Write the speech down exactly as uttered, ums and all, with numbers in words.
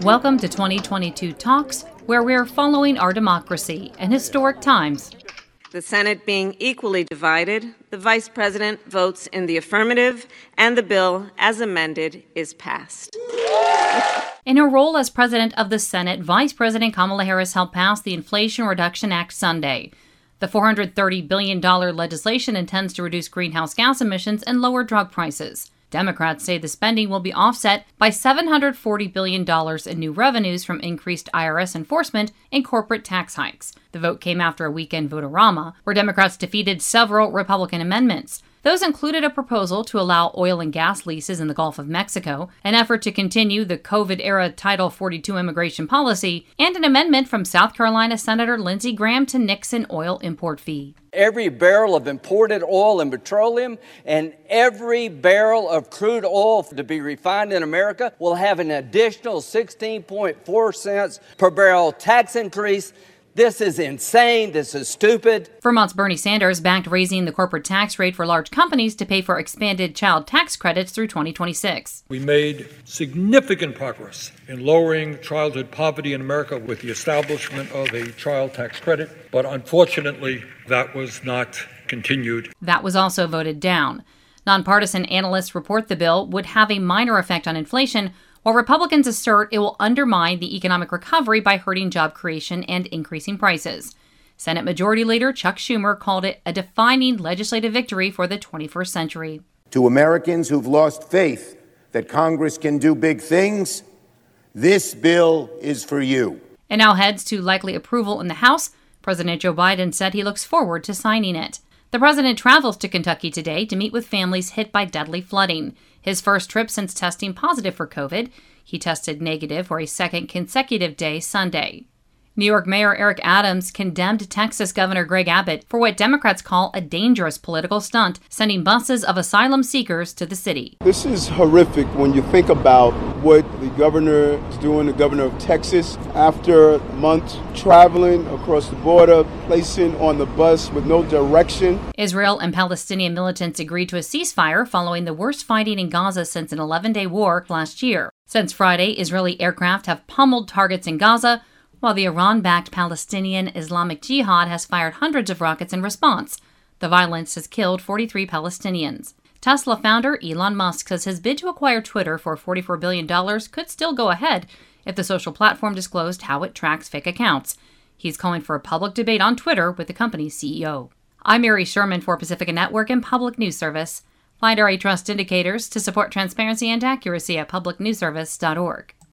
Welcome to twenty twenty-two Talks, where we're following our democracy in historic times. The Senate being equally divided, the Vice President votes in the affirmative, and the bill, as amended, is passed. In her role as President of the Senate, Vice President Kamala Harris helped pass the Inflation Reduction Act Sunday. The four hundred thirty billion dollars legislation intends to reduce greenhouse gas emissions and lower drug prices. Democrats say the spending will be offset by seven hundred forty billion dollars in new revenues from increased I R S enforcement and corporate tax hikes. The vote came after a weekend vote-a-rama, where Democrats defeated several Republican amendments. Those included a proposal to allow oil and gas leases in the Gulf of Mexico, an effort to continue the COVID-era Title forty-two immigration policy, and an amendment from South Carolina Senator Lindsey Graham to nix an oil import fee. Every barrel of imported oil and petroleum and every barrel of crude oil to be refined in America will have an additional sixteen point four cents per barrel tax increase. This is insane. This is stupid. Vermont's Bernie Sanders backed raising the corporate tax rate for large companies to pay for expanded child tax credits through twenty twenty-six. We made significant progress in lowering childhood poverty in America with the establishment of a child tax credit, but unfortunately, that was not continued. That was also voted down. Nonpartisan analysts report the bill would have a minor effect on inflation, while Republicans assert it will undermine the economic recovery by hurting job creation and increasing prices. Senate Majority Leader Chuck Schumer called it a defining legislative victory for the twenty-first century. To Americans who've lost faith that Congress can do big things, this bill is for you. And now heads to likely approval in the House. President Joe Biden said he looks forward to signing it. The president travels to Kentucky today to meet with families hit by deadly flooding. His first trip since testing positive for COVID. He tested negative for a second consecutive day Sunday. New York Mayor Eric Adams condemned Texas Governor Greg Abbott for what Democrats call a dangerous political stunt, sending buses of asylum seekers to the city. This is horrific when you think about what the governor is doing, the governor of Texas, after months traveling across the border, placing on the bus with no direction. Israel and Palestinian militants agreed to a ceasefire following the worst fighting in Gaza since an eleven-day war last year. Since Friday, Israeli aircraft have pummeled targets in Gaza, while the Iran-backed Palestinian Islamic Jihad has fired hundreds of rockets in response. The violence has killed forty-three Palestinians. Tesla founder Elon Musk says his bid to acquire Twitter for forty-four billion dollars could still go ahead if the social platform disclosed how it tracks fake accounts. He's calling for a public debate on Twitter with the company's C E O. I'm Mary Sherman for Pacifica Network and Public News Service. Find our A Trust indicators to support transparency and accuracy at public news service dot org.